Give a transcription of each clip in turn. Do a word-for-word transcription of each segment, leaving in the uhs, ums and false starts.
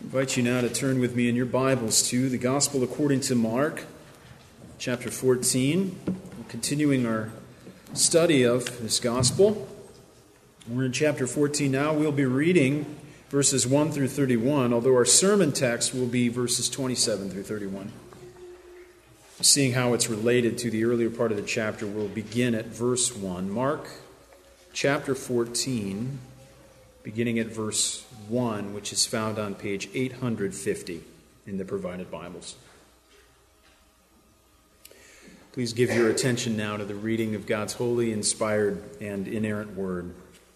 I invite you now to turn with me in your Bibles to the Gospel according to Mark, chapter fourteen. We're continuing our study of this Gospel. We're in chapter fourteen now. We'll be reading verses one through thirty-one, although our sermon text will be verses twenty-seven through thirty-one. Seeing how it's related to the earlier part of the chapter, we'll begin at verse one. Mark chapter fourteen, beginning at verse one, which is found on page eight hundred fifty in the provided Bibles. Please give your attention now to the reading of God's holy, inspired, and inerrant word.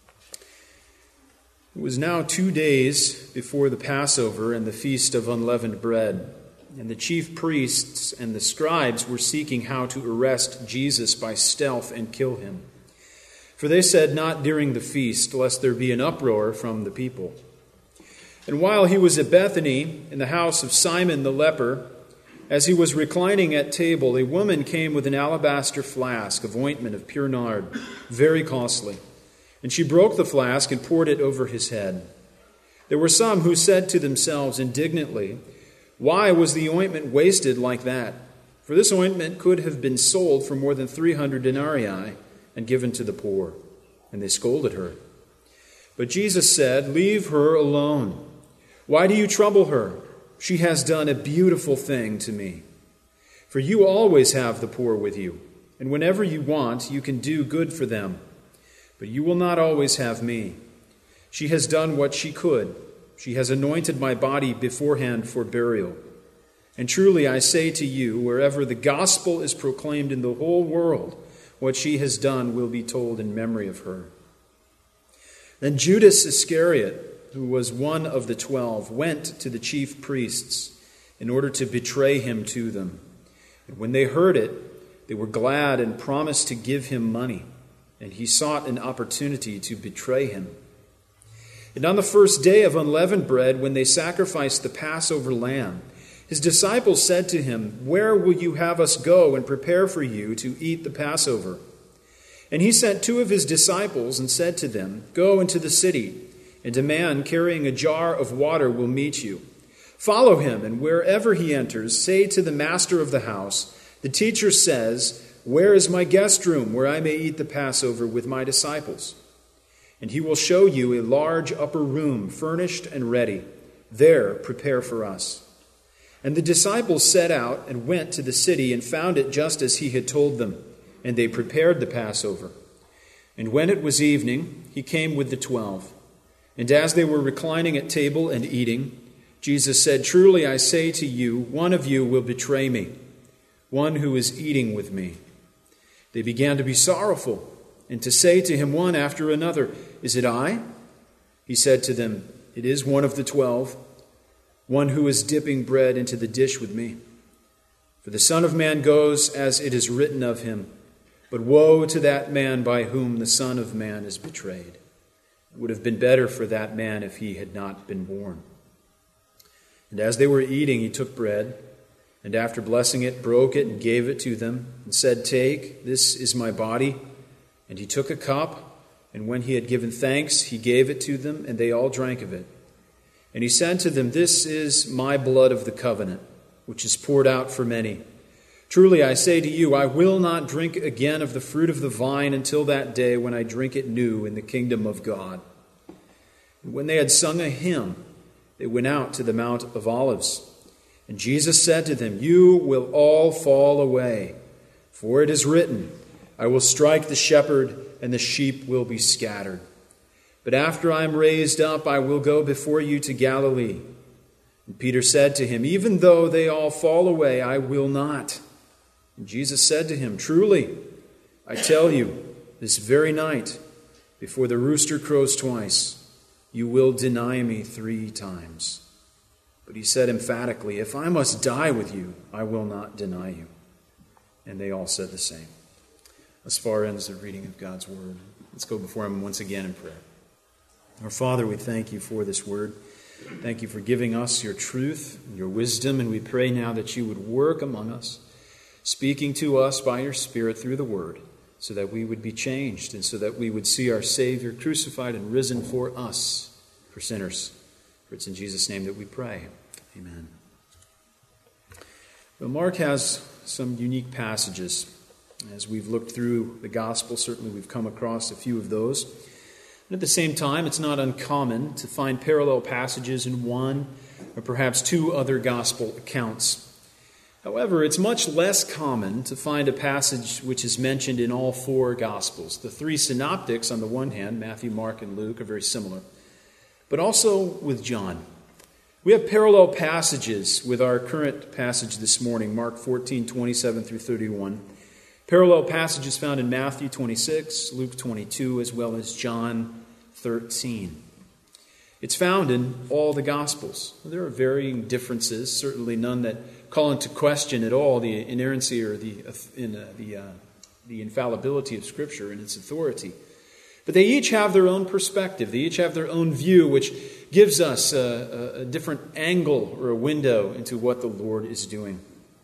It was now two days before the Passover and the Feast of Unleavened Bread, and the chief priests and the scribes were seeking how to arrest Jesus by stealth and kill him. For they said, "Not during the feast, lest there be an uproar from the people." And while he was at Bethany, in the house of Simon the leper, as he was reclining at table, a woman came with an alabaster flask of ointment of pure nard, very costly. And she broke the flask and poured it over his head. There were some who said to themselves indignantly, "Why was the ointment wasted like that? For this ointment could have been sold for more than three hundred denarii and given to the poor." And they scolded her. But Jesus said, "Leave her alone. Why do you trouble her? She has done a beautiful thing to me. For you always have the poor with you, and whenever you want, you can do good for them. But you will not always have me. She has done what she could. She has anointed my body beforehand for burial. And truly I say to you, wherever the gospel is proclaimed in the whole world, what she has done will be told in memory of her." Then Judas Iscariot, who was one of the twelve, went to the chief priests in order to betray him to them. And when they heard it, they were glad and promised to give him money. And he sought an opportunity to betray him. And on the first day of unleavened bread, when they sacrificed the Passover lamb, his disciples said to him, "Where will you have us go and prepare for you to eat the Passover?" And he sent two of his disciples and said to them, "Go into the city, and a man carrying a jar of water will meet you. Follow him, and wherever he enters, say to the master of the house, 'The teacher says, where is my guest room where I may eat the Passover with my disciples?' And he will show you a large upper room, furnished and ready. There prepare for us." And the disciples set out and went to the city and found it just as he had told them, and they prepared the Passover. And when it was evening, he came with the twelve. And as they were reclining at table and eating, Jesus said, "Truly I say to you, one of you will betray me, one who is eating with me." They began to be sorrowful and to say to him one after another, "Is it I?" He said to them, "It is one of the twelve, one who is dipping bread into the dish with me. For the Son of Man goes as it is written of him, but woe to that man by whom the Son of Man is betrayed. It would have been better for that man if he had not been born." And as they were eating, he took bread, and after blessing it, broke it and gave it to them, and said, "Take, this is my body." And he took a cup, and when he had given thanks, he gave it to them, and they all drank of it. And he said to them, "This is my blood of the covenant, which is poured out for many. Truly I say to you, I will not drink again of the fruit of the vine until that day when I drink it new in the kingdom of God." And when they had sung a hymn, they went out to the Mount of Olives. And Jesus said to them, "You will all fall away, for it is written, I will strike the shepherd, and the sheep will be scattered. But after I am raised up, I will go before you to Galilee." And Peter said to him, "Even though they all fall away, I will not." And Jesus said to him, "Truly, I tell you, this very night, before the rooster crows twice, you will deny me three times." But he said emphatically, "If I must die with you, I will not deny you." And they all said the same. As far ends the reading of God's word. Let's go before him once again in prayer. Our Father, we thank you for this word. Thank you for giving us your truth and your wisdom, and we pray now that you would work among us, speaking to us by your Spirit through the word, so that we would be changed and so that we would see our Savior crucified and risen for us, for sinners. For it's in Jesus' name that we pray. Amen. Well, Mark has some unique passages. As we've looked through the gospel, certainly we've come across a few of those. And at the same time, it's not uncommon to find parallel passages in one or perhaps two other gospel accounts. However, it's much less common to find a passage which is mentioned in all four Gospels. The three synoptics, on the one hand, Matthew, Mark, and Luke, are very similar, but also with John. We have parallel passages with our current passage this morning, Mark fourteen, twenty-seven through thirty-one. Parallel passages found in Matthew twenty-six, Luke twenty-two, as well as John thirteen. It's found in all the Gospels. There are varying differences, certainly none that call into question at all the inerrancy or the in, uh, the uh, the infallibility of Scripture and its authority. But they each have their own perspective. They each have their own view, which gives us a, a, a different angle or a window into what the Lord is doing.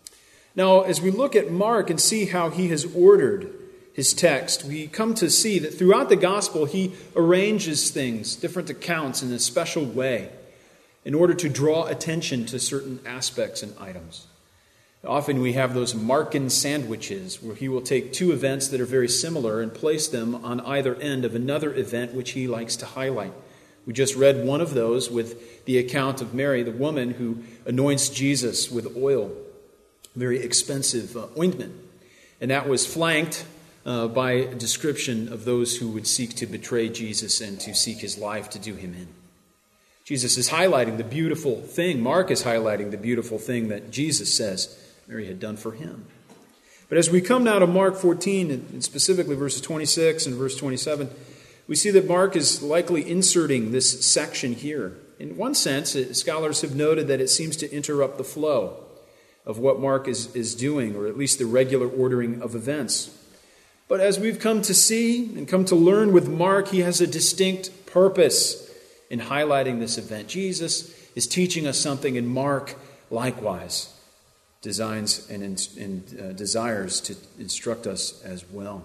Now, as we look at Mark and see how he has ordered his text, we come to see that throughout the gospel he arranges things, different accounts, in a special way, in order to draw attention to certain aspects and items. Often we have those Markan sandwiches where he will take two events that are very similar and place them on either end of another event which he likes to highlight. We just read one of those with the account of Mary, the woman who anoints Jesus with oil, very expensive uh, ointment. And that was flanked uh, by a description of those who would seek to betray Jesus and to seek his life to do him in. Jesus is highlighting the beautiful thing. Mark is highlighting the beautiful thing that Jesus says Mary had done for him. But as we come now to Mark fourteen, and specifically verses twenty-six and verse twenty-seven, we see that Mark is likely inserting this section here. In one sense, scholars have noted that it seems to interrupt the flow of what Mark is, is doing, or at least the regular ordering of events. But as we've come to see and come to learn with Mark, he has a distinct purpose in highlighting this event. Jesus is teaching us something, and Mark likewise designs and, and uh, desires to instruct us as well.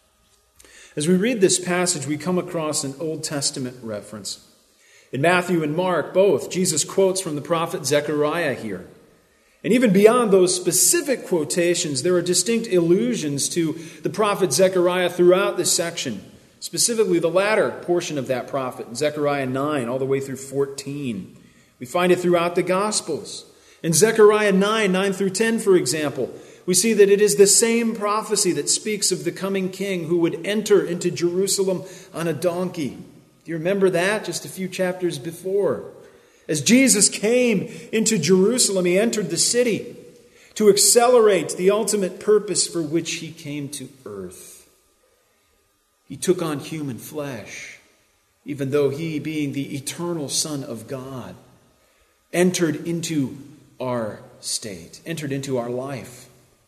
As we read this passage, we come across an Old Testament reference. In Matthew and Mark, both, Jesus quotes from the prophet Zechariah here. And even beyond those specific quotations, there are distinct allusions to the prophet Zechariah throughout this section. Specifically, the latter portion of that prophet, in Zechariah nine, all the way through fourteen. We find it throughout the Gospels. In Zechariah nine, nine through ten, for example, we see that it is the same prophecy that speaks of the coming king who would enter into Jerusalem on a donkey. Do you remember that? Just a few chapters before. As Jesus came into Jerusalem, he entered the city to accelerate the ultimate purpose for which he came to earth. He took on human flesh, even though he, being the eternal Son of God, entered into our state, entered into our life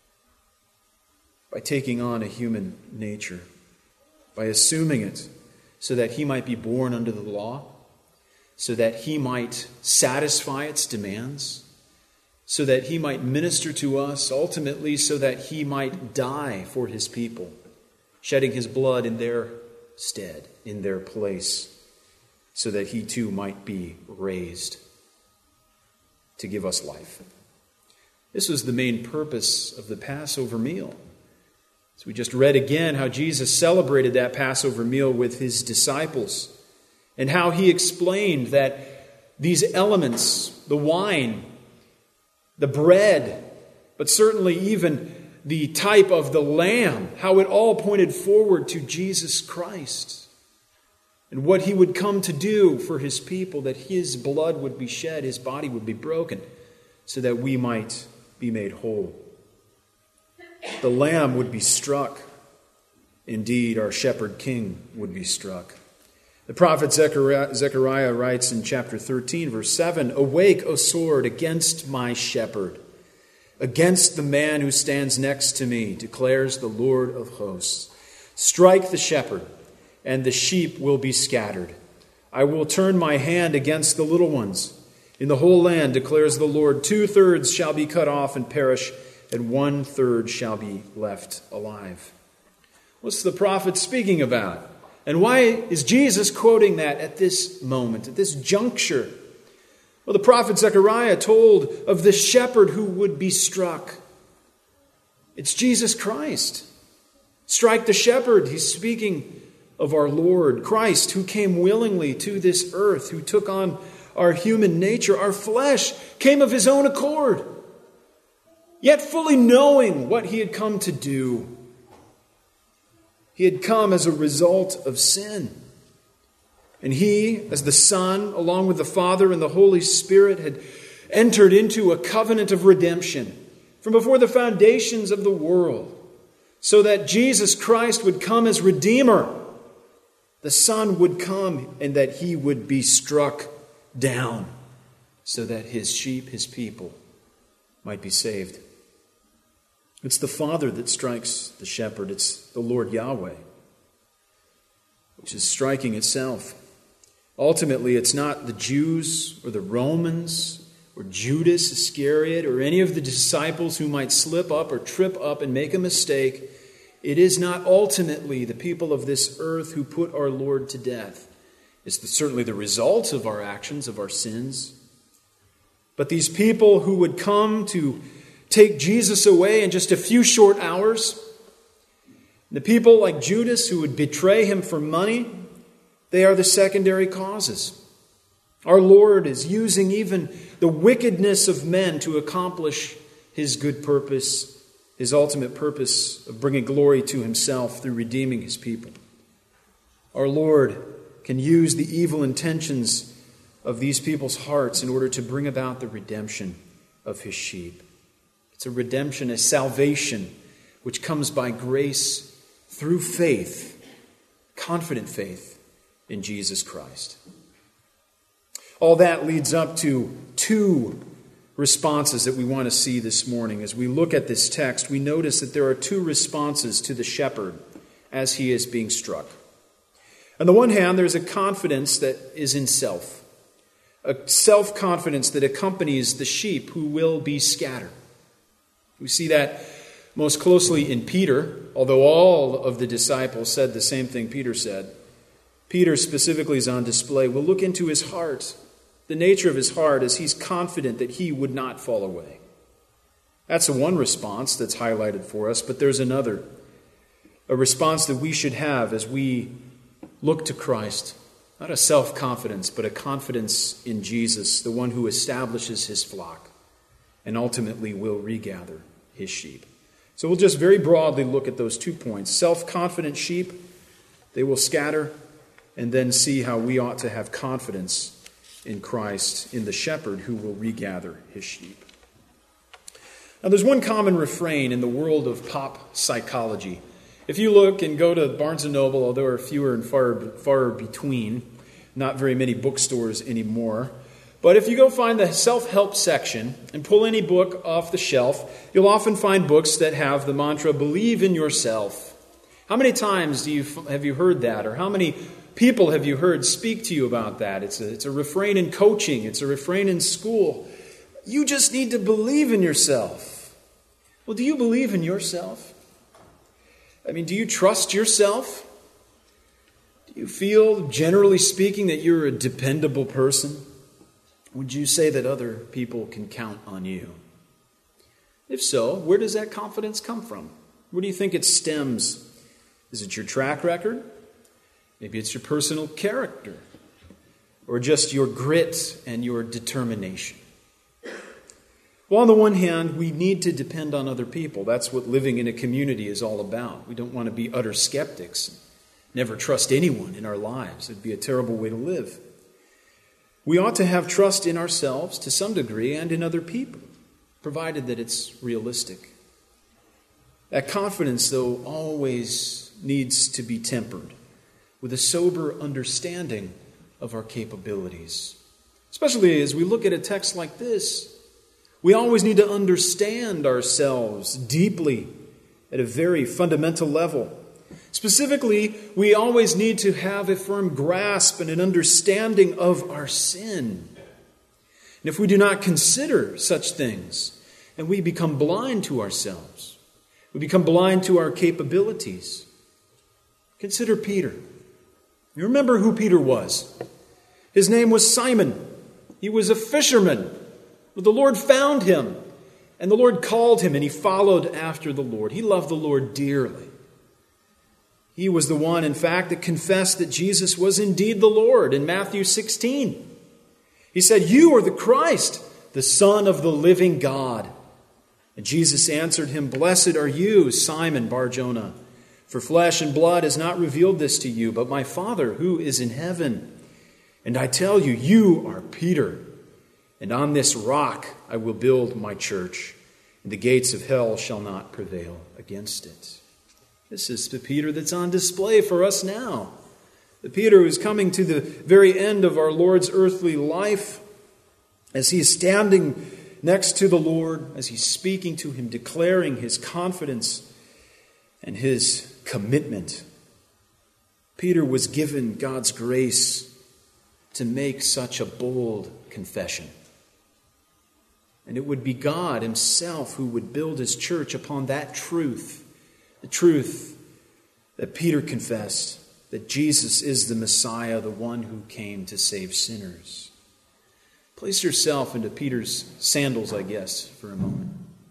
by taking on a human nature, by assuming it so that he might be born under the law, so that he might satisfy its demands, so that he might minister to us, ultimately so that he might die for his people, shedding his blood in their stead, in their place, so that he too might be raised to give us life. This was the main purpose of the Passover meal. So we just read again how Jesus celebrated that Passover meal with his disciples, and how he explained that these elements, the wine, the bread, but certainly even the type of the lamb, how it all pointed forward to Jesus Christ and what he would come to do for his people, that his blood would be shed, his body would be broken, so that we might be made whole. The lamb would be struck. Indeed, our shepherd king would be struck. The prophet Zechariah, Zechariah writes in chapter thirteen, verse seven, "Awake, O sword, against my shepherd, against the man who stands next to me, declares the Lord of hosts. Strike the shepherd, and the sheep will be scattered. I will turn my hand against the little ones. In the whole land, declares the Lord, two-thirds shall be cut off and perish, and one-third shall be left alive." What's the prophet speaking about? And why is Jesus quoting that at this moment, at this juncture? Well, the prophet Zechariah told of the shepherd who would be struck. It's Jesus Christ. Strike the shepherd. He's speaking of our Lord Christ, who came willingly to this earth, who took on our human nature, our flesh, came of his own accord, yet fully knowing what he had come to do. He had come as a result of sin. And he, as the Son, along with the Father and the Holy Spirit, had entered into a covenant of redemption from before the foundations of the world, so that Jesus Christ would come as Redeemer. The Son would come and that he would be struck down so that his sheep, his people, might be saved. It's the Father that strikes the shepherd. It's the Lord Yahweh, which is striking itself. Ultimately, it's not the Jews or the Romans or Judas Iscariot or any of the disciples who might slip up or trip up and make a mistake. It is not ultimately the people of this earth who put our Lord to death. It's the, certainly the result of our actions, of our sins. But these people who would come to take Jesus away in just a few short hours, the people like Judas who would betray him for money, they are the secondary causes. Our Lord is using even the wickedness of men to accomplish his good purpose, his ultimate purpose of bringing glory to himself through redeeming his people. Our Lord can use the evil intentions of these people's hearts in order to bring about the redemption of his sheep. It's a redemption, a salvation, which comes by grace through faith, confident faith in Jesus Christ. All that leads up to two responses that we want to see this morning. As we look at this text, we notice that there are two responses to the shepherd as he is being struck. On the one hand, there's a confidence that is in self, a self-confidence that accompanies the sheep who will be scattered. We see that most closely in Peter, although all of the disciples said the same thing Peter said. Peter specifically is on display. We'll look into his heart, the nature of his heart, as he's confident that he would not fall away. That's the one response that's highlighted for us, but there's another, a response that we should have as we look to Christ. Not a self-confidence, but a confidence in Jesus, the one who establishes his flock and ultimately will regather his sheep. So we'll just very broadly look at those two points. Self-confident sheep, they will scatter, and then see how we ought to have confidence in Christ, in the shepherd who will regather his sheep. Now there's one common refrain in the world of pop psychology. If you look and go to Barnes and Noble, although there are fewer and far, far between, not very many bookstores anymore, but if you go find the self-help section and pull any book off the shelf, you'll often find books that have the mantra, believe in yourself. How many times do you have you heard that? Or how many people have you heard speak to you about that? It's a, it's a refrain in coaching. It's a refrain in school. You just need to believe in yourself. Well, do you believe in yourself? I mean, do you trust yourself? Do you feel, generally speaking, that you're a dependable person? Would you say that other people can count on you? If so, where does that confidence come from? Where do you think it stems? Is it your track record? Maybe it's your personal character, or just your grit and your determination. Well, on the one hand, we need to depend on other people. That's what living in a community is all about. We don't want to be utter skeptics, never trust anyone in our lives. It'd be a terrible way to live. We ought to have trust in ourselves to some degree and in other people, provided that it's realistic. That confidence, though, always needs to be tempered with a sober understanding of our capabilities. Especially as we look at a text like this, we always need to understand ourselves deeply at a very fundamental level. Specifically, we always need to have a firm grasp and an understanding of our sin. And if we do not consider such things, then we become blind to ourselves. We become blind to our capabilities. Consider Peter. You remember who Peter was. His name was Simon. He was a fisherman. But the Lord found him, and the Lord called him, and he followed after the Lord. He loved the Lord dearly. He was the one, in fact, that confessed that Jesus was indeed the Lord in Matthew sixteen. He said, "You are the Christ, the Son of the living God." And Jesus answered him, "Blessed are you, Simon Bar-Jonah, for flesh and blood has not revealed this to you, but my Father who is in heaven. And I tell you, you are Peter, and on this rock I will build my church, and the gates of hell shall not prevail against it." This is the Peter that's on display for us now. The Peter who is coming to the very end of our Lord's earthly life, as he is standing next to the Lord, as he's speaking to him, declaring his confidence and his commitment. Peter was given God's grace to make such a bold confession. And it would be God himself who would build his church upon that truth, the truth that Peter confessed, that Jesus is the Messiah, the one who came to save sinners. Place yourself into Peter's sandals, I guess, for a moment.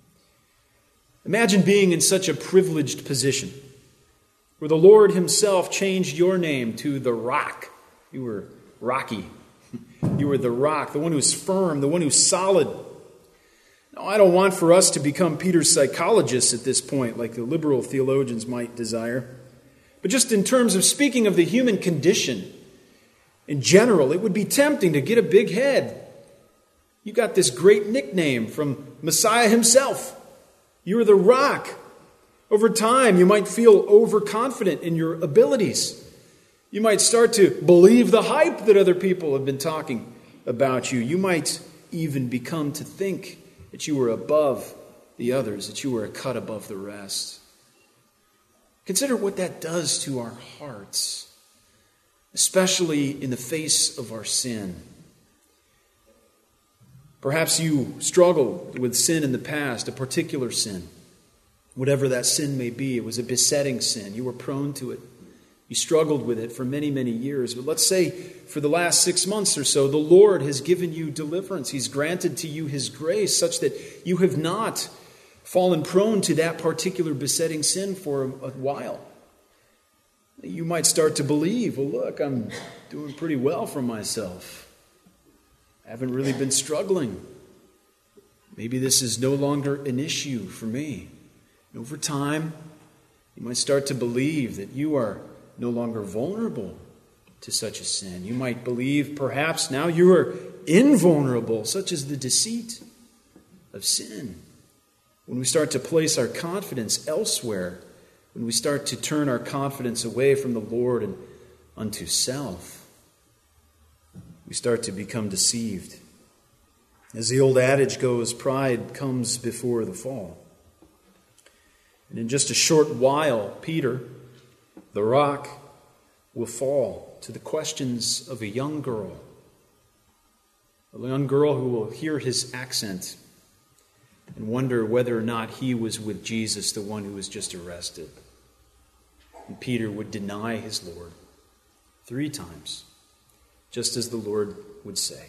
Imagine being in such a privileged position where the Lord himself changed your name to the Rock. You were rocky. You were the rock, the one who's firm, the one who's solid. Now, I don't want for us to become Peter's psychologists at this point, like the liberal theologians might desire. But just in terms of speaking of the human condition in general, it would be tempting to get a big head. You got this great nickname from Messiah himself. You're the rock. Over time, you might feel overconfident in your abilities. You might start to believe the hype that other people have been talking about you. You might even become to think that you were above the others, that you were a cut above the rest. Consider what that does to our hearts, especially in the face of our sin. Perhaps you struggled with sin in the past, a particular sin. Whatever that sin may be, it was a besetting sin. You were prone to it. You struggled with it for many, many years. But let's say for the last six months or so, the Lord has given you deliverance. He's granted to you his grace such that you have not fallen prone to that particular besetting sin for a while. You might start to believe, well, look, I'm doing pretty well for myself. I haven't really been struggling. Maybe this is no longer an issue for me. And over time, you might start to believe that you are no longer vulnerable to such a sin. You might believe perhaps now you are invulnerable, such as the deceit of sin. When we start to place our confidence elsewhere, when we start to turn our confidence away from the Lord and unto self, we start to become deceived. As the old adage goes, pride comes before the fall. And in just a short while, Peter, the rock, will fall to the questions of a young girl. A young girl who will hear his accent and wonder whether or not he was with Jesus, the one who was just arrested. And Peter would deny his Lord three times, just as the Lord would say.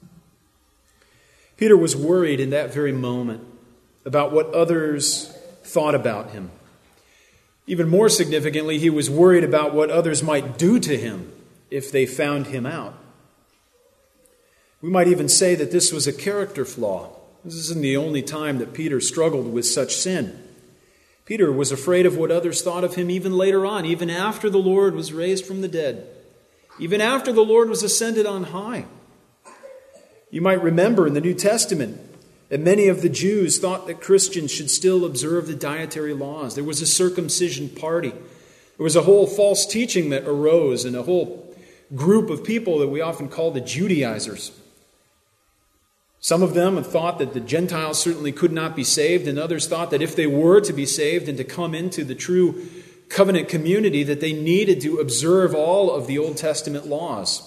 Peter was worried in that very moment about what others thought about him. Even more significantly, he was worried about what others might do to him if they found him out. We might even say that this was a character flaw. This isn't the only time that Peter struggled with such sin. Peter was afraid of what others thought of him even later on, even after the Lord was raised from the dead, even after the Lord was ascended on high. You might remember in the New Testament that many of the Jews thought that Christians should still observe the dietary laws. There was a circumcision party. There was a whole false teaching that arose and a whole group of people that we often call the Judaizers. Some of them thought that the Gentiles certainly could not be saved, and others thought that if they were to be saved and to come into the true covenant community, that they needed to observe all of the Old Testament laws.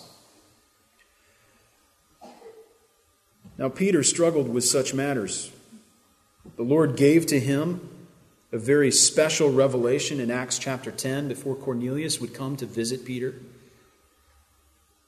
Now, Peter struggled with such matters. The Lord gave to him a very special revelation in Acts chapter ten before Cornelius would come to visit Peter.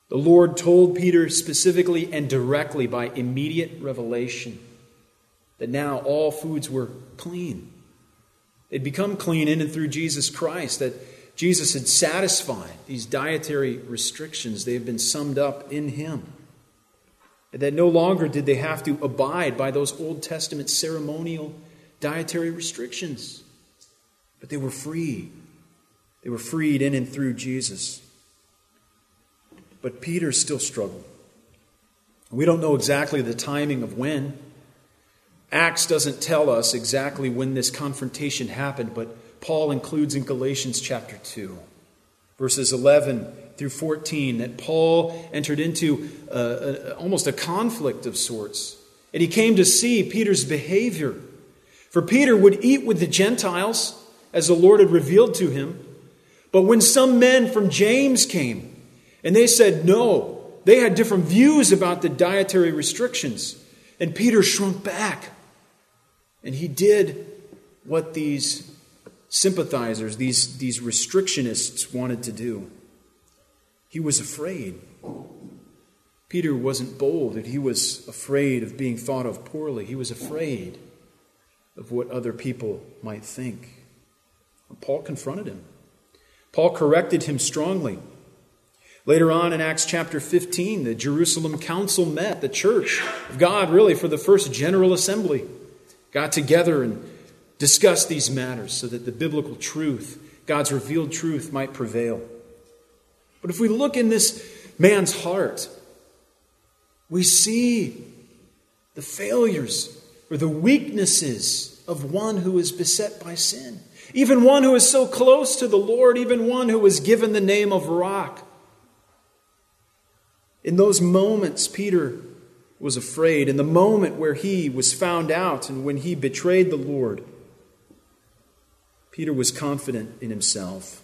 The Lord told Peter specifically and directly by immediate revelation that now all foods were clean. They'd become clean in and through Jesus Christ, that Jesus had satisfied these dietary restrictions. They have been summed up in Him. And that no longer did they have to abide by those Old Testament ceremonial dietary restrictions. But they were free. They were freed in and through Jesus. But Peter still struggled. We don't know exactly the timing of when. Acts doesn't tell us exactly when this confrontation happened, but Paul includes in Galatians chapter two, verses eleven through fourteen, that Paul entered into a, a, almost a conflict of sorts. And he came to see Peter's behavior. For Peter would eat with the Gentiles, as the Lord had revealed to him. But when some men from James came, and they said no, they had different views about the dietary restrictions, and Peter shrunk back. And he did what these sympathizers, these, these restrictionists wanted to do. He was afraid. Peter wasn't bold, and he was afraid of being thought of poorly. He was afraid of what other people might think. And Paul confronted him. Paul corrected him strongly. Later on in Acts chapter fifteen, the Jerusalem council met, the church of God, really for the first general assembly, got together and discussed these matters so that the biblical truth, God's revealed truth, might prevail. But if we look in this man's heart, we see the failures or the weaknesses of one who is beset by sin. Even one who is so close to the Lord, even one who was given the name of Rock. In those moments, Peter was afraid. In the moment where he was found out and when he betrayed the Lord, Peter was confident in himself.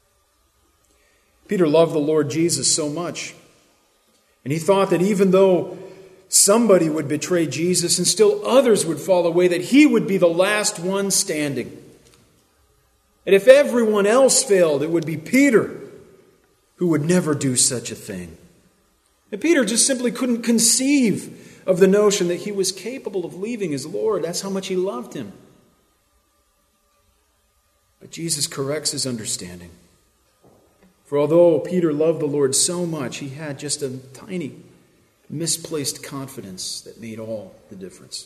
Peter loved the Lord Jesus so much, and he thought that even though somebody would betray Jesus and still others would fall away, that he would be the last one standing. And if everyone else failed, it would be Peter who would never do such a thing. And Peter just simply couldn't conceive of the notion that he was capable of leaving his Lord. That's how much he loved him. But Jesus corrects his understanding. For although Peter loved the Lord so much, he had just a tiny, misplaced confidence that made all the difference.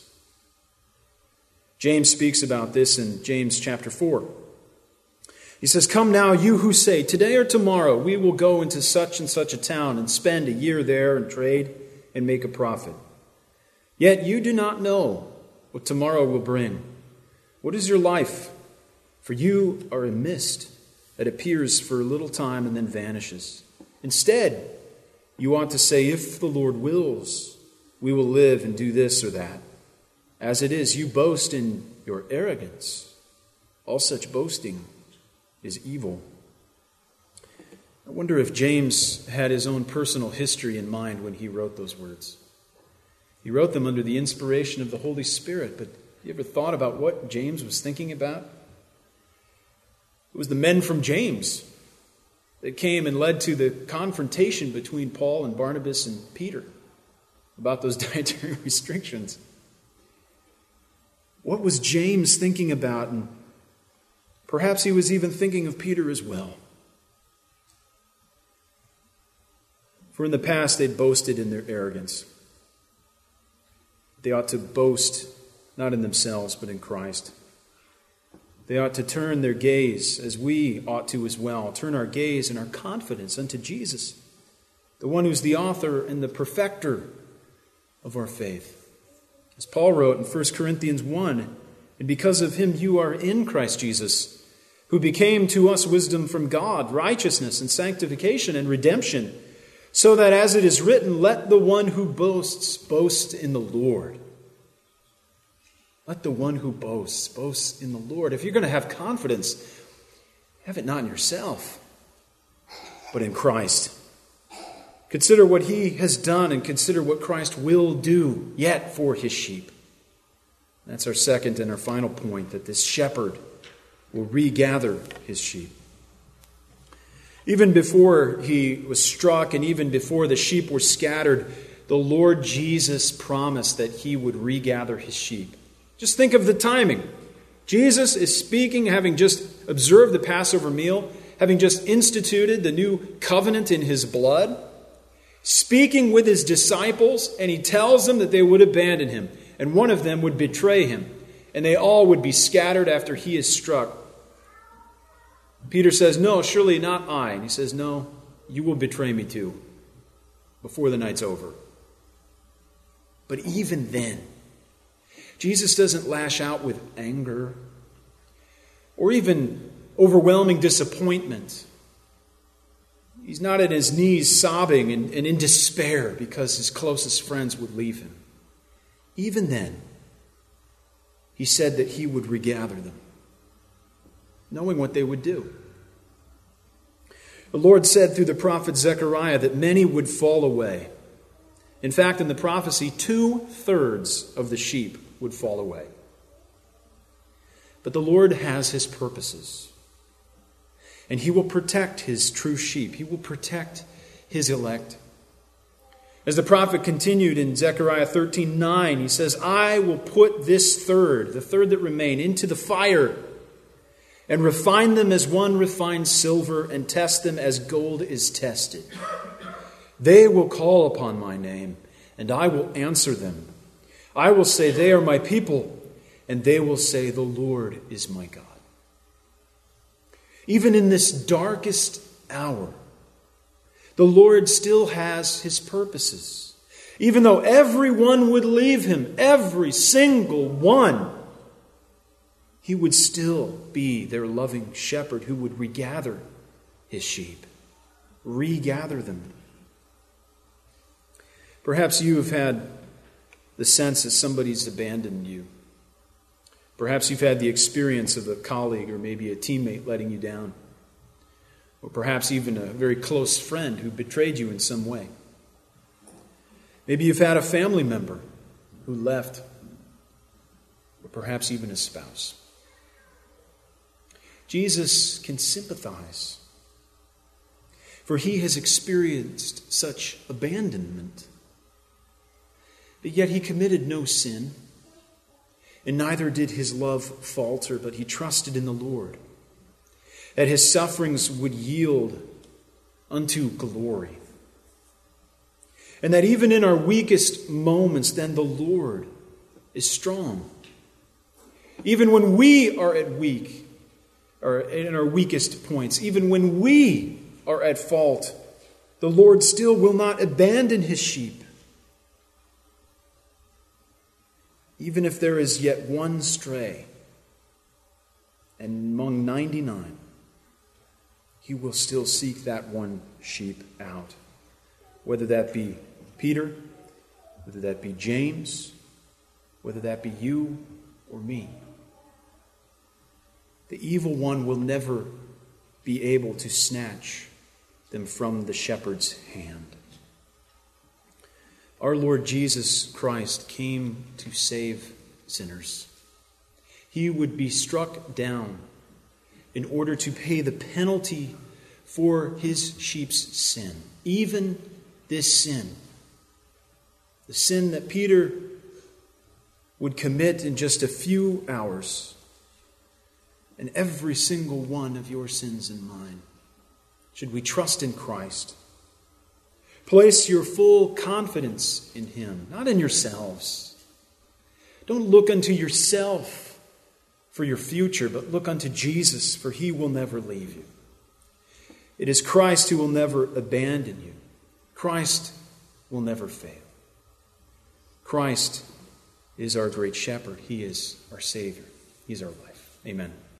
James speaks about this in James chapter four. He says, "Come now, you who say, today or tomorrow we will go into such and such a town and spend a year there and trade and make a profit. Yet you do not know what tomorrow will bring. What is your life? For you are a mist that appears for a little time and then vanishes. Instead, you ought to say, if the Lord wills, we will live and do this or that. As it is, you boast in your arrogance. All such boasting is evil." I wonder if James had his own personal history in mind when he wrote those words. He wrote them under the inspiration of the Holy Spirit, but you ever thought about what James was thinking about? It was the men from James that came and led to the confrontation between Paul and Barnabas and Peter about those dietary restrictions. What was James thinking about? And perhaps he was even thinking of Peter as well. For in the past they'd boasted in their arrogance. They ought to boast not in themselves but in Christ. They ought to turn their gaze, as we ought to as well, turn our gaze and our confidence unto Jesus, the one who's the author and the perfecter of our faith. As Paul wrote in First Corinthians one, "And because of him you are in Christ Jesus, who became to us wisdom from God, righteousness and sanctification and redemption, so that as it is written, let the one who boasts boast in the Lord." Let the one who boasts boast in the Lord. If you're going to have confidence, have it not in yourself, but in Christ. Consider what he has done and consider what Christ will do yet for his sheep. That's our second and our final point, that this shepherd will regather his sheep. Even before he was struck and even before the sheep were scattered, the Lord Jesus promised that he would regather his sheep. Just think of the timing. Jesus is speaking, having just observed the Passover meal, having just instituted the new covenant in his blood, speaking with his disciples, and he tells them that they would abandon him, and one of them would betray him, and they all would be scattered after he is struck. Peter says, "No, surely not I." And he says, "No, you will betray me too, before the night's over." But even then, Jesus doesn't lash out with anger or even overwhelming disappointment. He's not at his knees sobbing and, and in despair because his closest friends would leave him. Even then, he said that he would regather them, knowing what they would do. The Lord said through the prophet Zechariah that many would fall away. In fact, in the prophecy, two-thirds of the sheep would fall away. But the Lord has his purposes. And he will protect his true sheep. He will protect his elect. As the prophet continued in Zechariah thirteen nine, he says, "I will put this third, the third that remain, into the fire, and refine them as one refines silver, and test them as gold is tested. They will call upon my name, and I will answer them. I will say, they are my people, and they will say, the Lord is my God." Even in this darkest hour, the Lord still has his purposes. Even though everyone would leave him, every single one, he would still be their loving shepherd who would regather his sheep, regather them. Perhaps you have had the sense that somebody's abandoned you. Perhaps you've had the experience of a colleague or maybe a teammate letting you down. Or perhaps even a very close friend who betrayed you in some way. Maybe you've had a family member who left. Or perhaps even a spouse. Jesus can sympathize, for he has experienced such abandonment. But yet he committed no sin, and neither did his love falter, but he trusted in the Lord, that his sufferings would yield unto glory. And that even in our weakest moments, then the Lord is strong. Even when we are at weak, or in our weakest points, even when we are at fault, the Lord still will not abandon his sheep. Even if there is yet one stray, and among ninety-nine, he will still seek that one sheep out. Whether that be Peter, whether that be James, whether that be you or me. The evil one will never be able to snatch them from the shepherd's hand. Our Lord Jesus Christ came to save sinners. He would be struck down in order to pay the penalty for his sheep's sin. Even this sin. The sin that Peter would commit in just a few hours. And every single one of your sins and mine. Should we trust in Christ? Place your full confidence in him, not in yourselves. Don't look unto yourself for your future, but look unto Jesus, for he will never leave you. It is Christ who will never abandon you. Christ will never fail. Christ is our great shepherd. He is our Savior. He is our life. Amen.